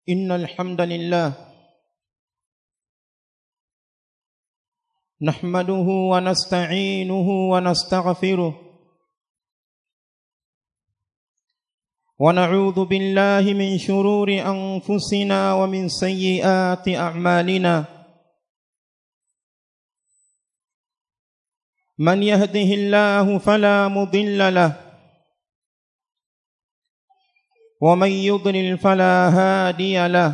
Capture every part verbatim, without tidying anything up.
إن الحمد لله نحمده ونستعينه ونستغفره ونعوذ بالله من شرور أنفسنا ومن سيئات أعمالنا من يهده الله فلا مضل له ومن يضلل فلا هادي له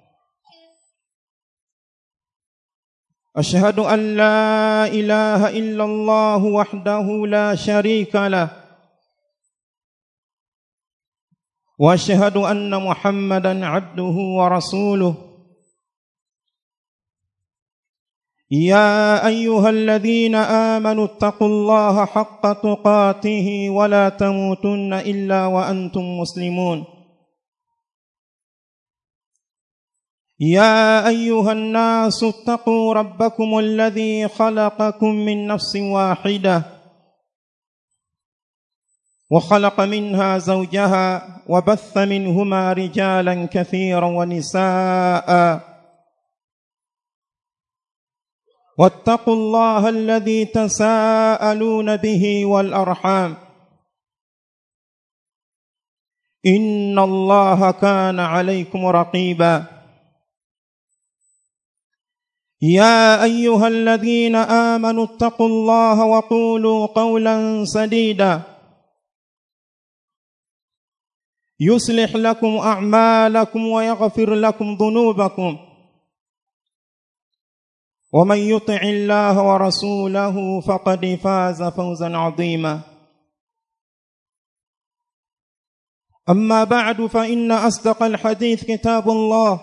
أشهد أن لا إله إلا الله وحده لا شريك له وأشهد أن محمدا عبده ورسوله يا أيها الذين آمنوا اتقوا الله حق تقاته ولا تموتن إلا وأنتم مسلمون يا أيها الناس اتقوا ربكم الذي خلقكم من نفس واحدة وخلق منها زوجها وبث منهما رجالا كثيرا ونساء واتقوا الله الذي تساءلون به والأرحام إن الله كان عليكم رقيبا يا أيها الذين آمنوا اتقوا الله وقولوا قولا سديدا يصلح لكم أعمالكم ويغفر لكم ذنوبكم ومن يطع الله ورسوله فقد فاز فوزا عظيما أما بعد فإن أصدق الحديث كتاب الله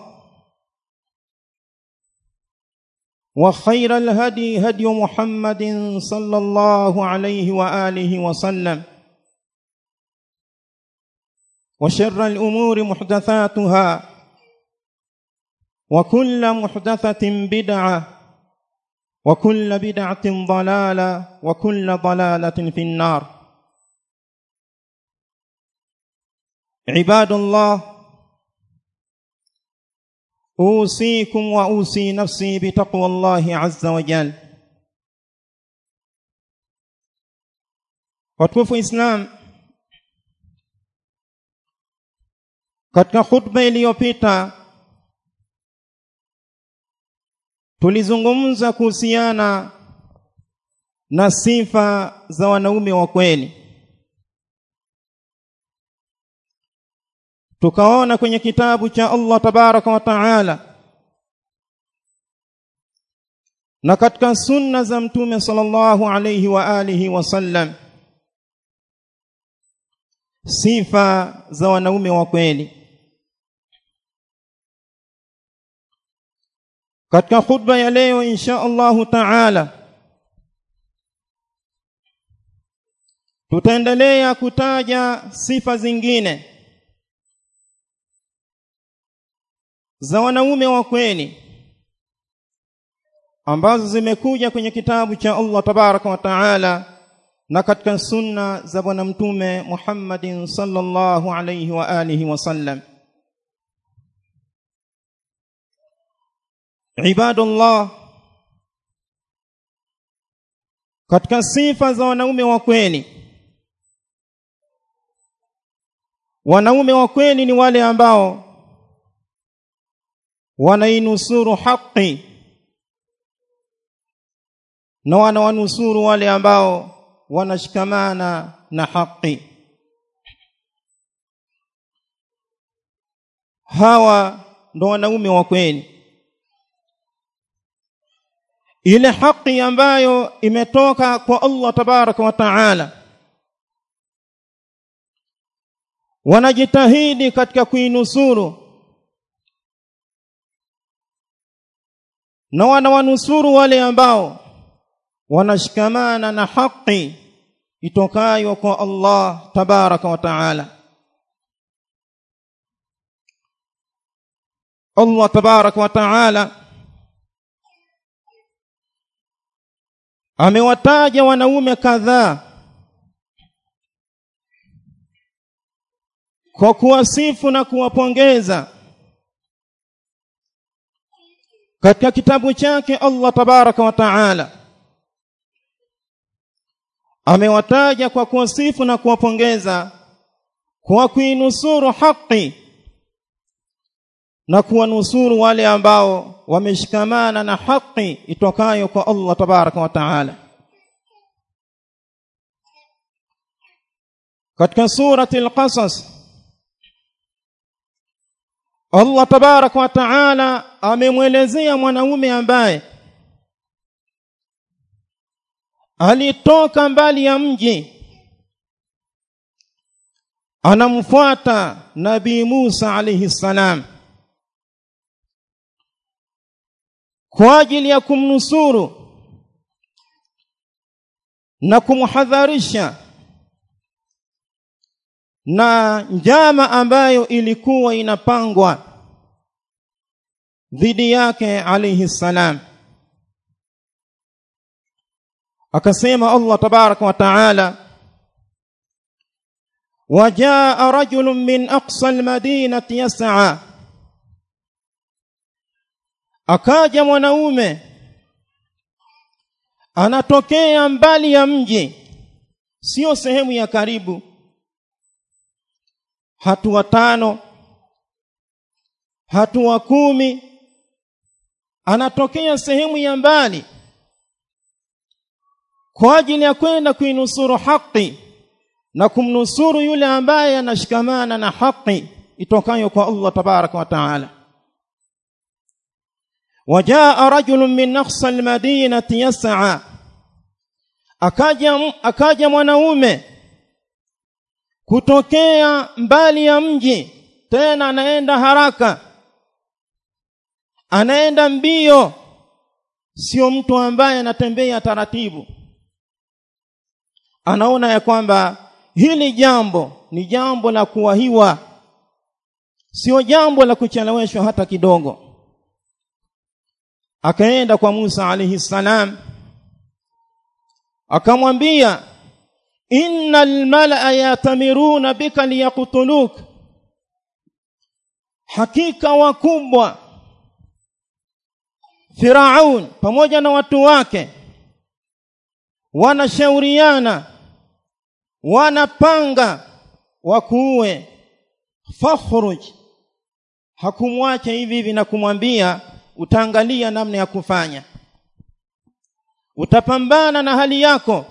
وخير الهدي هدي محمد صلى الله عليه وآله وسلم وشر الأمور محدثاتها وكل محدثة بدعة وكل بدعة ضلالة وكل ضلالة في النار عباد الله أوصيكم وأوصي نفسي بتقوى الله عز وجل watukufu Islam. Katika khutba iliyopita tulizungumza kuhusiana na sifa za wanaume wa kweli. Tukaona kwenye kitabu cha Allah tabaraka wa taala na katika sunna za mtume sallallahu alayhi wa alihi wasallam sifa za wanaume wa kweli. Katika khutba ya leo insha Allah taala tutaendelea kutaja sifa zingine za wanaume wa kweli ambazo zimekuja kwenye kitabu cha Allah tabaraka wa taala na katika sunna za bwana mtume Muhammadin sallallahu alayhi wa alihi wasallam. Ibadallah, katika sifa za wanaume wa kweli, wanaume wa kweli ni wale ambao wanainusuru haki na wanawanusuru wale ambao wanashikamana na haki. Hawa ndo wanaume wa kweli. Ile haki ambayo imetoka kwa Allah tabaraka wa taala wanajitahidi katika kuinusuru na wanawanusuru wale ambao wanashikamana na haki itokayo kwa Allah tabaraka wa taala. Allah tabaraka wa taala amewataja wanaume kadhaa kwa kuwasifu na kuwapongeza katika kitabu chake Allah tabaraka wa taala amewataja kwa kuwasifu na kuwapongeza kwa kuinusuru haki na kuwanusuru wale ambao wameshikamana na haki itokayo kwa Allah tabaraka wa taala. Katika surati al-Qasas Allah tabaraka wa taala amemwelezea mwanaume ambaye alitoka mbali ya mji anamfuata Nabii Musa alayhi salam kwa ajili ya kumnusuru na kumhadharisha na njama ambayo ilikuwa inapangwa dhidi yake alayhi salam. Akasema Allah tabaraka wa taala, wajaa rajulun min aqsa almadinati yas'a, akaja mwanaume anatokea mbali ya mji, sio sehemu ya karibu, hatua tano, hatua kumi, anatokea sehemu ya mbali kwa ajili ya kwenda kuinusuru haki na kumnusuru yule ambaye anashikamana na haki itokayo kwa Allah tabaraka wa taala. Wajaa rajulun min aqsa almadinati yas'a, akaja akaja mwanaume kutokea mbali ya mji, tena anaenda haraka, anaenda mbio, sio mtu ambaye anatembea taratibu. Anaona ya kwamba hili jambo ni jambo la kuwahiwa, sio jambo la kucheleweshwa hata kidogo. Akaenda kwa Musa alayhi salam akamwambia, innal mala'a yatamiruna bika liyaqtuluk, hakika wakubwa Firaun pamoja na watu wake wanashauriana, wanapanga wakuue. Fakhruj, hakumwacha hivi hivi na kumwambia utaangalia namna ya kufanya, utapambana na hali yako.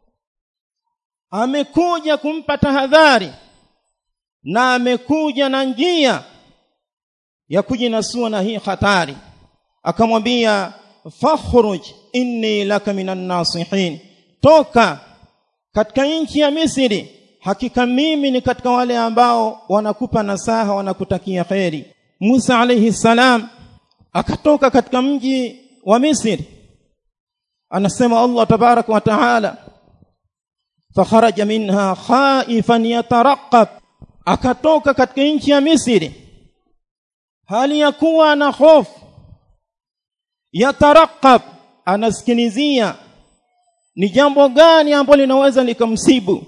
Amekuja kumpa tahadhari na amekuja na njia ya kujinasua na hii hatari. Akamwambia, fakhruj inni laka minan nasihin, toka katika nchi ya Misri, hakika mimi ni katika wale ambao wanakupa nasaha, wanakutakia khairi. Musa alayhi salam akatoka katika mji wa Misri. Anasema Allah tabaraka wa taala, fakharaja minha khaifan yatarqab, akatoka katika nchi ya Misri hali ya kuwa na hofu. Yatarqab, anasikilizia ni jambo gani ambalo linaweza likamsibu.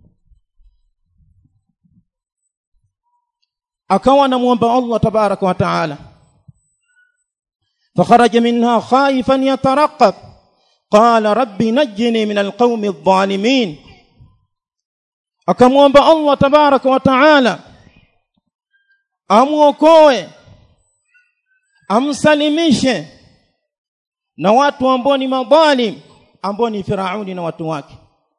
Akawa anamuomba Allah tabaraka wa taala, fakharaja minha khaifan yatarqab qala rabbi najjini min alqawmi adh-dhalimin. Akamuomba Allah tabaraka wa taala amuokoe, amsalimishe na watu ambao ni madhalim, ambao ni Firauni na watu wake.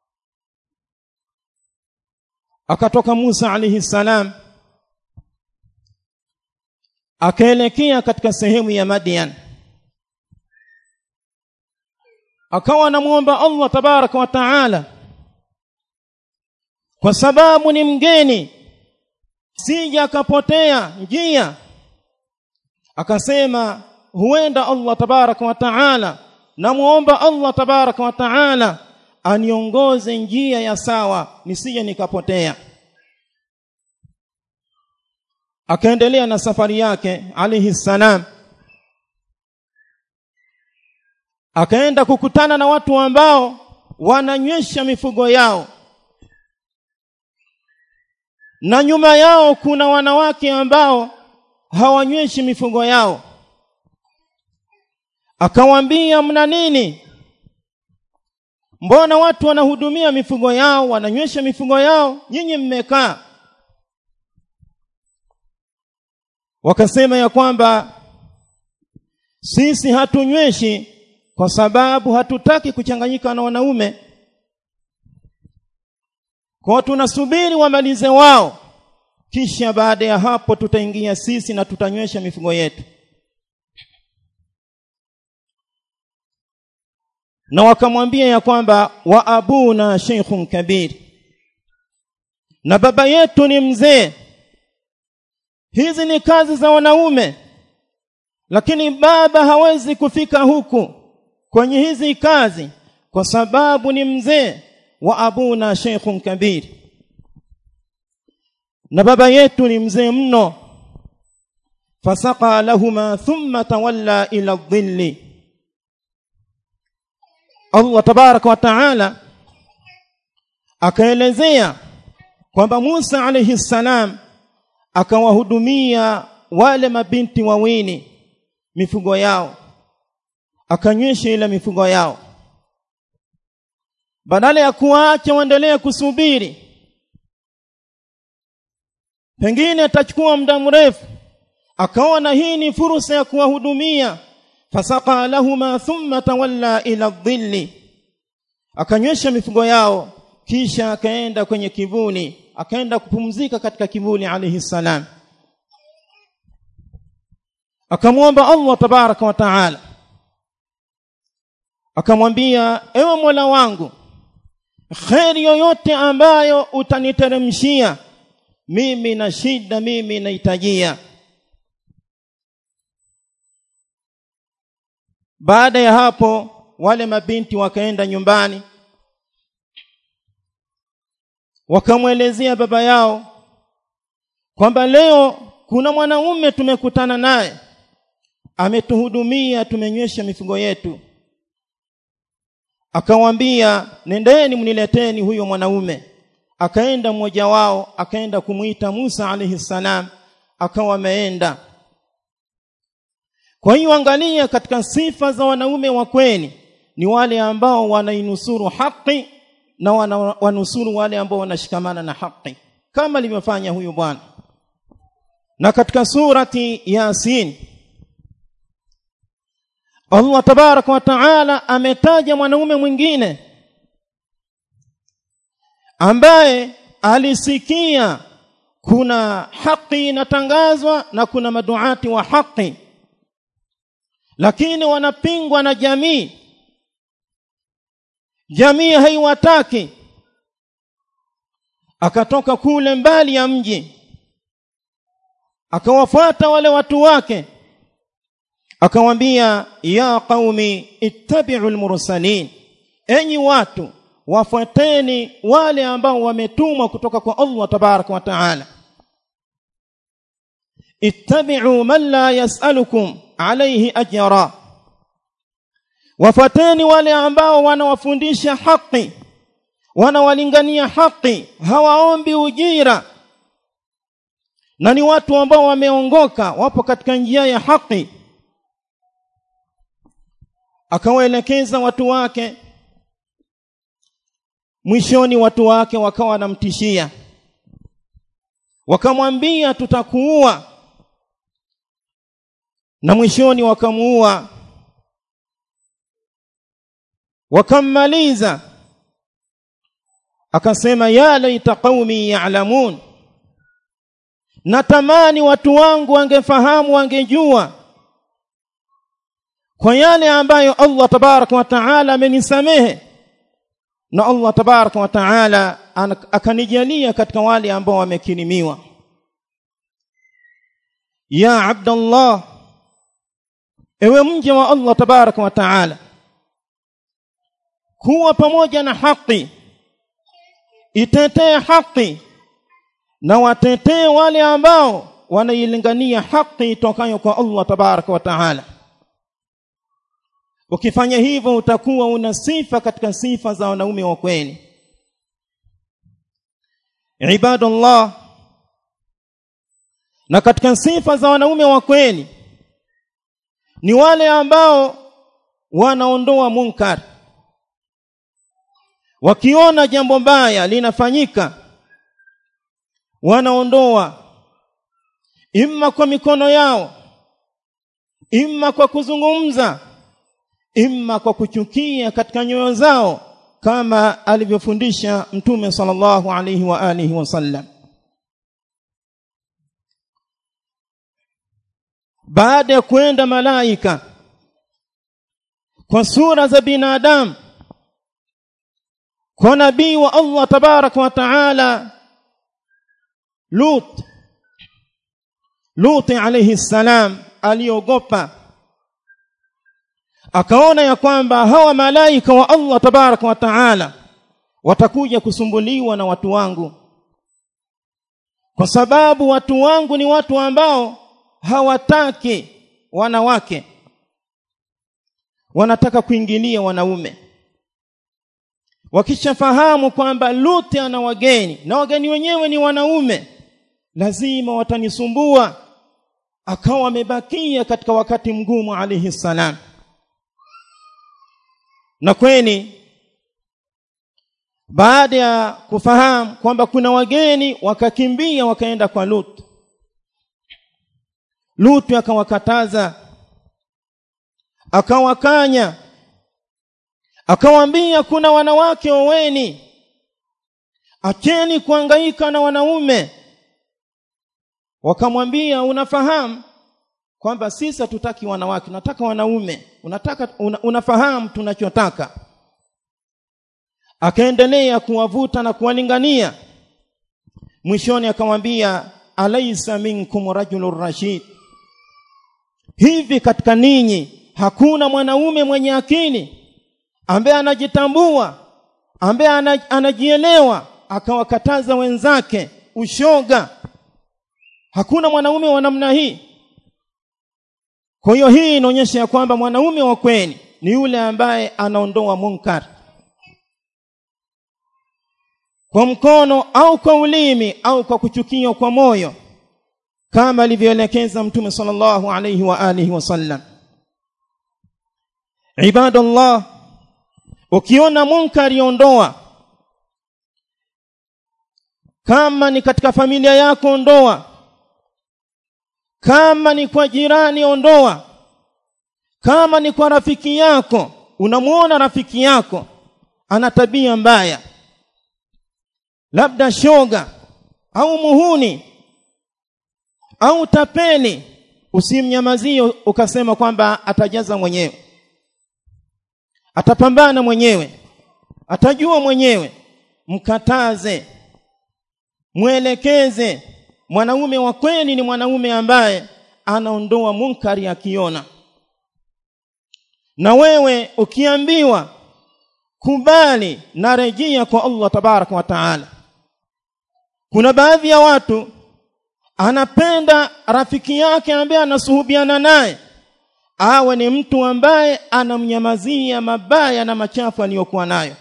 Akatoka Musa alayhi salam akaelekea katika sehemu ya Madian, akawa anamuomba Allah tabaraka wa taala, kwa sababu ni mgeni, sija akapotea njia. Akasema huenda Allah tabaraka wa taala, namuomba Allah tabaraka wa taala aniongoze njia ya sawa, nisije nikapotea. Akaendelea na safari yake alayhi salam. Akaenda kukutana na watu ambao wananywesha mifugo yao, na nyuma yao kuna wanawake ambao hawanyweshi mifugo yao. Akawaambia, mna nini? Mbona watu wanahudumia mifugo yao, wananywesha mifugo yao, nyinyi mmekaa? Wakasema ya kwamba sisi hatunyweshi kwa sababu hatutaki kuchanganyika na wanaume, kwa tunasubiri wamalize wao, kisha baada ya hapo tutaingia sisi na tutanywesha mifugo yetu. Na wakamwambia ya kwamba wa abuna sheikhun kabir, na baba yetu ni mzee, hizi ni kazi za wanaume, lakini baba hawezi kufika huku kwenye hizi kazi kwa sababu ni mzee. Wa abuna sheikhun kabir, na baba yetu ni mzee mno. Fasaqa lahuma thumma tawalla ila dhilli. Allah tabaraka wa taala akaelezea kwamba Musa alayhi salam akawahudumia wale mabinti wawili mifugo yao, akanywesha ile mifugo yao, badala ya kuacha waendelee kusubiri pengine atachukua muda mrefu. Akaona hii ni fursa ya kuwahudumia. Fasaqa lahuma thumma tawalla ila dhilli, akanywesha mifugo yao, kisha akaenda kwenye kivuli, akaenda kupumzika katika kivuli alayhi salam. Akamwomba Allah tabaraka wa taala, akamwambia, ewe Mola wangu, khairi yoyote ambayo utaniteremshia mimi na shida mimi nahitajia. Baada ya hapo wale mabinti wakaenda nyumbani, wakamwelezea baba yao kwamba leo kuna mwanaume tumekutana naye, ametuhudumia, tumenywesha mifugo yetu. Akawaambia, nendeni mnileteni huyo mwanaume. Akaenda mmoja wao, akaenda kumuita Musa alayhi salam, akawa ameenda. Kwa hiyo angalia, katika sifa za wanaume wa kweli ni wale ambao wanainusuru haki na wanusuru wale ambao wanashikamana na haki, kama alivyofanya huyu bwana. Na katika surati Yasin Allah tabaraka wa taala ametaja mwanaume mwingine ambaye alisikia kuna haki inatangazwa na kuna maduati wa haki, lakini wanapingwa na jamii, jamii haiwataki. Akatoka kule mbali ya mji, akawafuata wale watu wake, akawaambia, ya qaumi ittabi'u al-mursalin, enyi watu wafuateni wale ambao wametumwa kutoka kwa Allah tabaraka wa taala. Ittabi'u man la yas'alukum alayhi ajra, wafuateni wale ambao wanawafundisha haki, wanawalingania haki, hawaombi ujira, na ni watu ambao wameongoka, wapo katika njia ya haki. Akawaelekeza watu wake, mwishoni watu wake wakawa wanamtishia, wakamwambia tutakuua, na mwishoni wakamuua, wakammaliza. Akasema, ya laita qaumi ya'lamun, natamani watu wangu wangefahamu, wangejua kwa yale ambayo Allah tabaraka wa taala amenisamehe, na Allah tabaraka wa taala akanijalia katika wale ambao wamekirimiwa. Ya Abdallah, ewe mja wa Allah tabaraka wa taala, kuwa pamoja na haki, itetee haki na watetee wale ambao wanailingania haki itokayo kwa Allah tabaraka wa taala. Ukifanya hivyo utakuwa una sifa katika sifa za wanaume wa kweli. Ibadallah, na katika sifa za wanaume wa kweli ni wale ambao wanaondoa munkar. Wakiona jambo baya linafanyika, wanaondoa imma kwa mikono yao, imma kwa kuzungumza, imma kwa kuchukia katika nyoyo zao, kama alivyofundisha Mtume sallallahu alayhi wa alihi wasallam. Baada ya kwenda malaika kwa sura za binadamu kwa nabii wa Allah tabaraka wa taala Lut Lut alayhi salam, aliogopa, akaona ya kwamba hawa malaika wa Allah tabaraka wa taala watakuja kusumbuliwa na watu wangu, kwa sababu watu wangu ni watu ambao hawataki wanawake, wanataka kuingilia wanaume. Wakishafahamu kwamba Lut ana wageni na wageni wenyewe ni wanaume, lazima watanisumbua. Akawa amebakia katika wakati mgumu alayhi salam. Na kweli baada ya kufahamu kwamba kuna wageni, wakakimbia wakaenda kwa Lut. Lut akawakataza, akawakanya, akawaambia kuna wanawake oweni, acheni kuhangaika na wanaume. Wakamwambia, unafahamu kwamba sisi hatutaki wanawake, tunataka wanaume, unataka una, unafahamu tunachotaka. Akaendelea kuwavuta na kuwalingania. Mwishoni akamwambia, alaysa minkum rajulur rashid, hivi katika ninyi hakuna mwanaume mwenye akili ambaye anajitambua, ambaye anajielewa, akawakataza wenzake ushoga? Hakuna mwanaume wa namna hii. Kwa hiyo hii inaonyesha ya kwamba mwanaume wa kweli ni yule ambaye anaondoa munkar kwa mkono au kwa ulimi au kwa kuchukia kwa moyo, kama alivyoelekeza Mtume sallallahu alayhi wa alihi wasallam. Ibadallah, ukiona munkari ondoa. Kama ni katika familia yako ondoa, kama ni kwa jirani ondoa, kama ni kwa rafiki yako, unamuona rafiki yako ana tabia mbaya, labda shoga au muhuni au tapeli, usimnyamazie ukasema kwamba atajaza mwenyewe, atapambana mwenyewe, atajua mwenyewe. Mkataze, mwelekeze. Mwanaume wa kweli ni mwanaume ambaye anaondoa munkari akiona. Na wewe ukiambiwa, kubali na rejea kwa Allah tabaraka wa taala. Kuna baadhi ya watu anapenda rafiki yake ambaye anasuhubiana naye awe ni mtu ambaye anamnyamazia mabaya na machafu aliyokuwa nayo.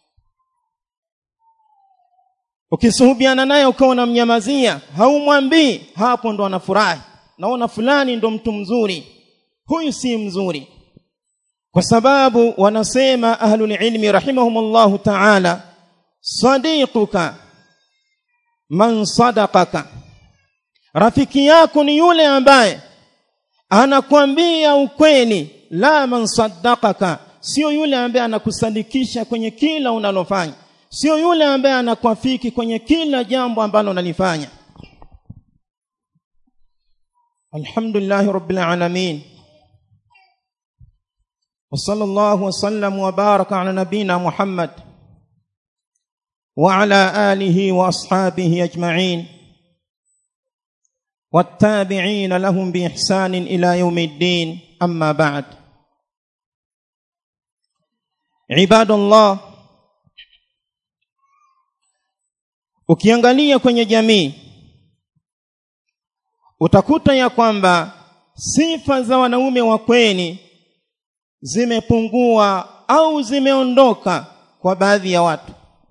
Ukisuhubiana naye ukawa unamnyamazia, haumwambii, hapo ndo anafurahi. Naona fulani ndo mtu mzuri. Huyu si mzuri. Kwa sababu wanasema ahlul ilmi rahimahumullahu ta'ala, sadiquka man sadaqaka, rafiki yako ni yule ambaye anakuambia ukweli, la man saddaqaka, sio yule ambaye anakusadikisha kwenye kila unalofanya, sio yule ambaye anakuafiki kwenye kila jambo ambalo unalifanya. Alhamdulillah rabbil alamin, wa sallallahu wa sallam wa baraka ala nabina Muhammad wa ala alihi wa ashabihi ajma'in wattabi'ina lahum bi ihsanin ila yawmiddin, amma ba'd. Ibadallah, ukiangalia kwenye jamii utakuta ya kwamba sifa za wanaume wa kweli zimepungua au zimeondoka kwa baadhi ya watu.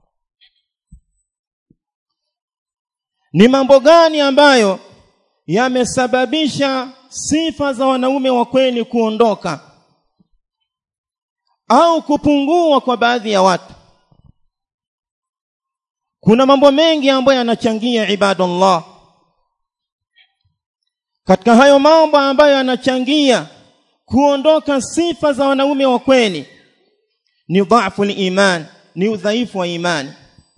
Ni mambo gani ambayo yamesababisha sifa za wanaume wa kweli kuondoka? au kupungua kwa baadhi ya watu. Kuna mambo mengi ambayo yanachangia ibadallah. Katika hayo mambo ambayo yanachangia kuondoka sifa za wanaume wa kweli ni dhaifu al-iman, ni udhaifu wa imani.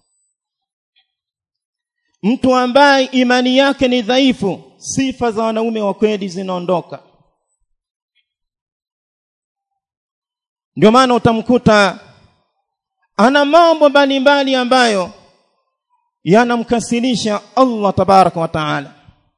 Mtu ambaye imani yake ni dhaifu, sifa za wanaume wa kweli zinaondoka. Ndio maana utamkuta ana mambo mbalimbali ambayo yanamkasirisha Allah tabaraka wa taala.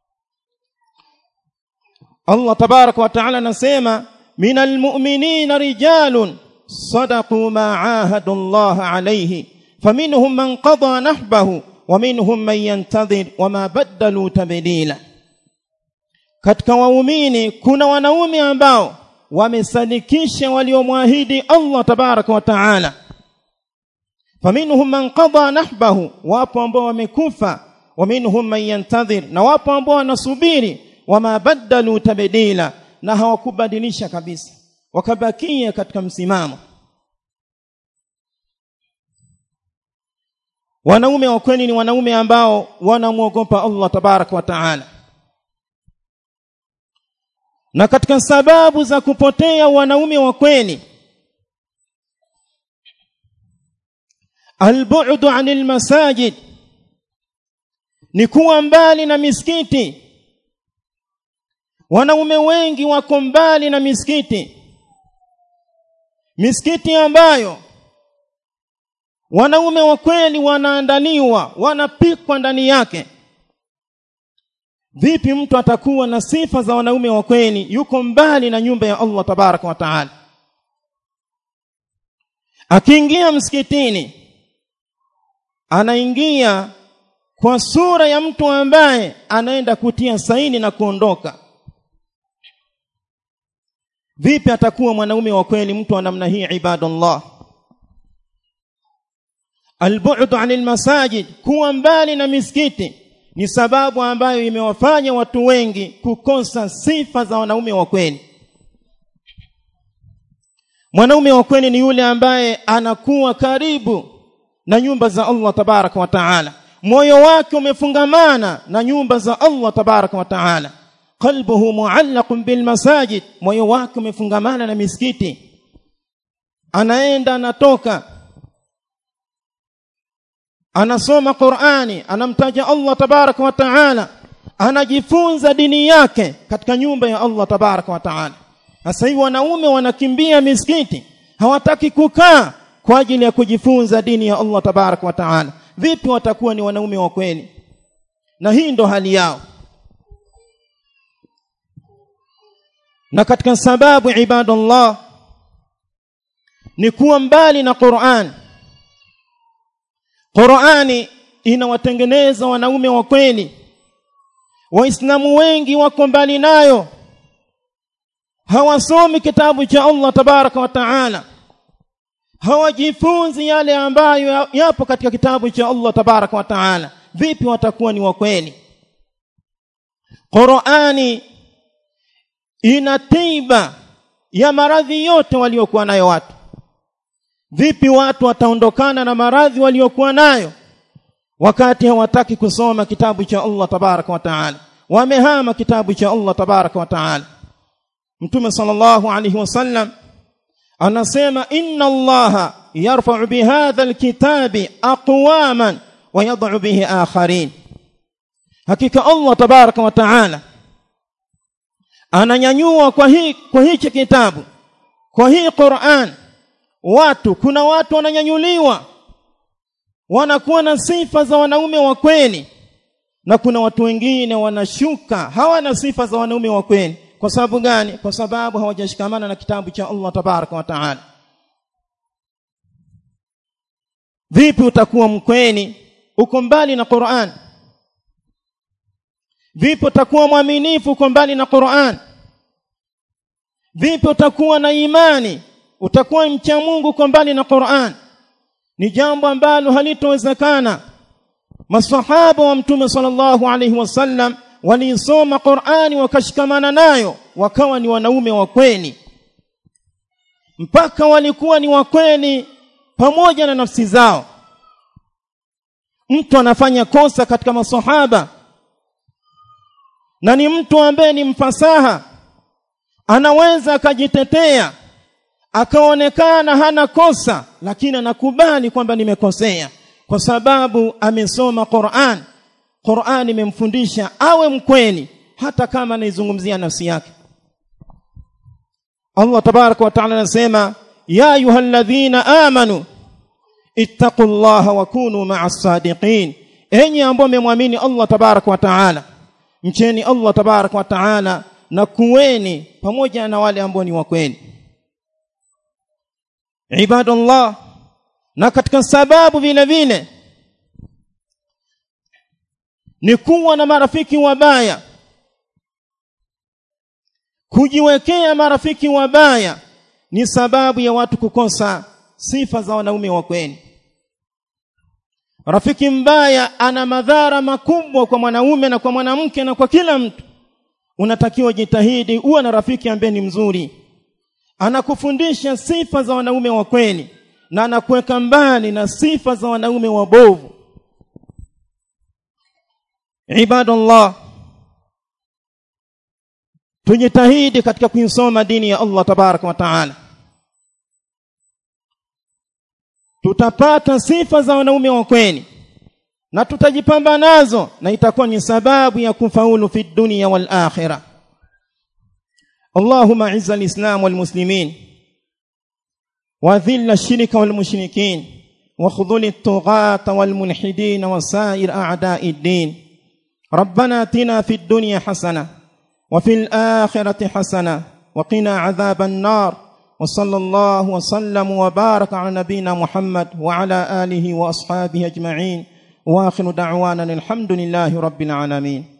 Allah tabaraka wa taala anasema minal mu'minina rijalun sadaqu ma ahadu Allah alayhi faminhum man qada nahbahu wa minhum man yantadhir wama badalu tabdila. Katika waumini kuna wanaume ambao wamesadikisha waliomwahidi Allah tabaraka wa taala. Faminhum man qada nahbahu, wapo ambao wamekufa, wa minhum man yantadhir, na wapo ambao wanasubiri, wama badalu tabdila, na hawakubadilisha kabisa, wakabakia katika msimamo. Wanaume wa kweli ni wanaume ambao wanamuogopa Allah tabaraka wa taala. Na katika sababu za kupotea wanaume wa kweli, albu'du 'anil masajid, ni kuwa mbali na misikiti. Wanaume wengi wako mbali na misikiti, misikiti ambayo wanaume wa kweli wanaandaliwa, wanapikwa ndani yake. Vipi mtu atakuwa na sifa za wanaume wa kweli yuko mbali na nyumba ya Allah tabaraka wa taala? Akiingia msikitini anaingia kwa sura ya mtu ambaye anaenda kutia saini na kuondoka. Vipi atakuwa mwanaume wa kweli mtu wa namna hii ibadallah? Albu'du 'anil masajid, kuwa mbali na misikiti, ni sababu ambayo imewafanya watu wengi kukosa sifa za wanaume wa kweli. Mwanaume wa kweli ni yule ambaye anakuwa karibu na nyumba za Allah tabaraka wa taala, moyo wake umefungamana na nyumba za Allah tabaraka wa taala, qalbuhu mu'allaqun bil masajid, moyo wake umefungamana na misikiti. Anaenda anatoka, anasoma Qur'ani, anamtaja Allah tabaraka wa taala, anajifunza dini yake katika nyumba ya Allah tabaraka wa taala. Sasa hivi wanaume wanakimbia misikiti, hawataki kukaa kwa ajili ya kujifunza dini ya Allah tabaraka wa taala. Vipi watakuwa ni wanaume wa kweli? Na hii ndo hali yao. Na katika sababu ibadallah ni kuwa mbali na Qur'an. Qur'ani inawatengeneza wanaume wa kweli. Waislamu wengi wako mbali nayo, hawasomi kitabu cha Allah tabaraka wa taala, hawajifunzi yale ambayo yapo katika kitabu cha Allah tabaraka wa taala. Vipi watakuwa ni wa kweli? Qur'ani ina tiba ya maradhi yote waliokuwa nayo watu. Vipi watu wataondokana na maradhi waliokuwa nayo wakati hawataki kusoma kitabu cha Allah tabaraka wa taala? Wamehama kitabu cha Allah tabaraka wa taala. Mtume sallallahu alayhi wasallam anasema inna Allaha yarfa'u bihadha alkitabi aqwaman wa yad'u bihi akharin, hakika Allah tabaraka wa taala ananyanyua kwa hii kwa hichi kitabu, kwa hii Qur'an, watu. Kuna watu wananyanyuliwa, wanakuwa na sifa za wanaume wa kweli, na kuna watu wengine wanashuka, hawana sifa za wanaume wa kweli. Kwa sababu gani? Kwa sababu hawajashikamana na kitabu cha Allah tabaraka wa taala. Vipi utakuwa mkweli uko mbali na Qur'an? Vipi utakuwa mwaminifu uko mbali na Qur'an? Vipi utakuwa na imani, utakuwa mcha Mungu uko mbali na Qur'an? Ni jambo ambalo halitowezekana. Masahaba wa Mtume sallallahu alayhi wasallam walisoma Qur'ani wakashikamana nayo, wakawa ni wanaume wa kweli. mpaka walikuwa ni wakweli pamoja na nafsi zao. Mtu anafanya kosa katika maswahaba na ni mtu ambaye ni mfasaha, anaweza akajitetea akaonekana hana kosa, lakini anakubali kwamba nimekosea kwa sababu amesoma Qur'an. Qur'an imemfundisha awe mkweli hata kama anaizungumzia nafsi yake. Allah tabaraka wa taala anasema, ya ayyuhalladhina amanu ittaqullaha wa kunu ma'as sadiqin, enyi ambao mmemwamini Allah tabaraka wa taala, mcheni Allah tabaraka wa taala na kuweni pamoja na wale ambao ni wakweli. Ibadallah, na katika sababu vile vile ni kuwa na marafiki wabaya. Kujiwekea marafiki wabaya ni sababu ya watu kukosa sifa za wanaume wa kweli. Rafiki mbaya ana madhara makubwa kwa mwanaume na kwa mwanamke na kwa kila mtu. Unatakiwa jitahidi uwe na rafiki ambaye ni mzuri, anakufundisha sifa za wanaume wa kweli na anakuweka mbali na sifa za wanaume wabovu. Ibadallah, tujitahidi katika kuisoma dini ya Allah tabaraka wa taala. Tutapata sifa za wanaume wa kweli na tutajipamba nazo, na itakuwa ni sababu ya kufaulu fi dunya wal akhirah. Allahumma izza al-islam wal muslimin wa dhilla ash-shirka wal mushrikin wa khudhul at-tughata wal mulhidin wa sa'ir a'da'i ad-din. Rabbana atina fid dunya hasana wa fil akhirati hasana wa qina 'adhaban nar. Wa sallallahu wa sallam wa baraka ala nabiyyina Muhammad wa ala alihi wa ashabihi ajma'in. Wa akhiru da'wana alhamdulillahi rabbil alamin.